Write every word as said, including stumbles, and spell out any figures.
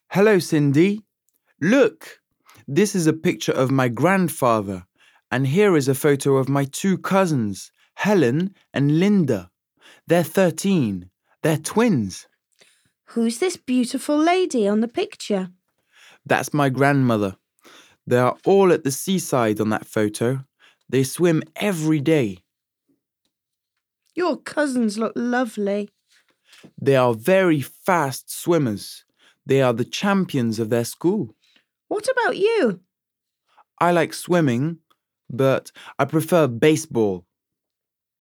Hello, Cindy. Look, this is a picture of my grandfather, and here is a photo of my two cousins, Helen and Linda. They're thirteen. They're twins. Who's this beautiful lady on the picture? That's my grandmother. They are all at the seaside on that photo. They swim every day. Your cousins look lovely. They are very fast swimmers. They are the champions of their school. What about you? I like swimming, but I prefer baseball.